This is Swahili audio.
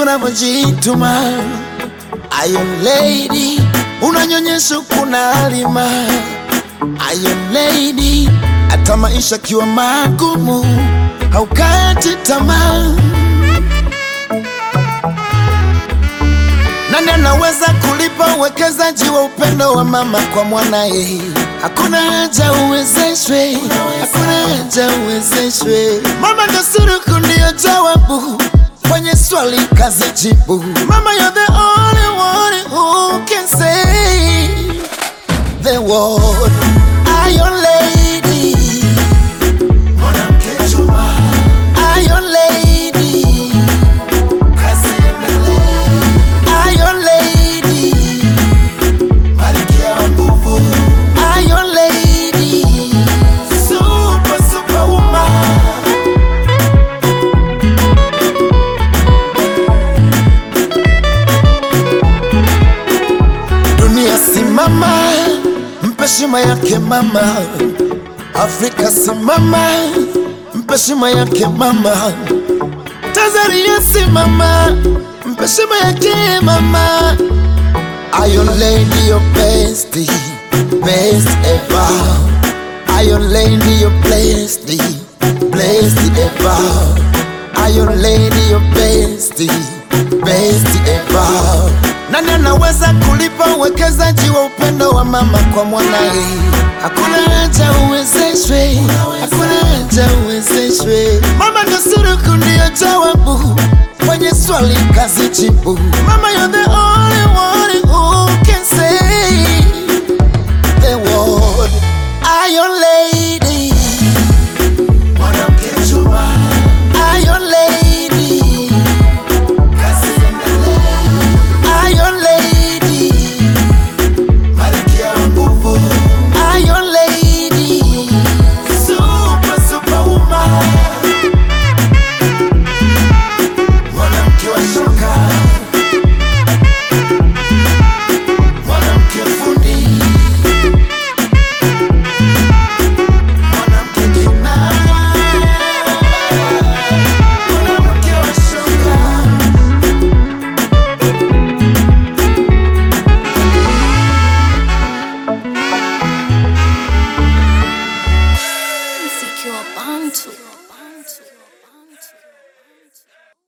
unavyojituma. Iron Lady, unanyonyesha kuna alima. Iron Lady, hata maisha kiwa magumu haukati tamaa. Nani anaweza kulipa uwekezaji wa upendo wa mama kwa mwanae? Hakuna haja uwezeshwe, hakuna haja uwezeshwe. Mama ndo suluhu, ndio jawabu kwenye swali kazi jibu. Mama, you're the only one who can say the word. Iron Lady, mwanamke chuma. Iron Lady, kazi endelee. Iron Lady, malkia wa nguvu. Iron Lady, superwoman. Dunia simama, mpe heshima yake mama. Afrika simama, mpe heshima yake mama. Tanzania simama, mpe heshima yake mama. Iron Lady, your bestie, best ever. Iron Lady, your bestie, blessed ever. Iron Lady, your bestie, best ever. Nani anaweza kulipa uwekezaji wa upendo wa mama kwa mwanae? Hakuna haja uwezeshwe, hakuna haja uwezeshwe. Mama ndo suluhu, ndio jawabu kwenye swali kazi jibu. Mama, you're the only one who can say the word. Iron Lady, mwanamke chuma. Iron Lady, kazi endelee. Iron Lady, malkia wa nguvu. Iron Lady, superwoman. Mwanamke wa shoka, mwanamke fundi, mwanamke kinara, mwanamke wa shoka. Secure Bantu.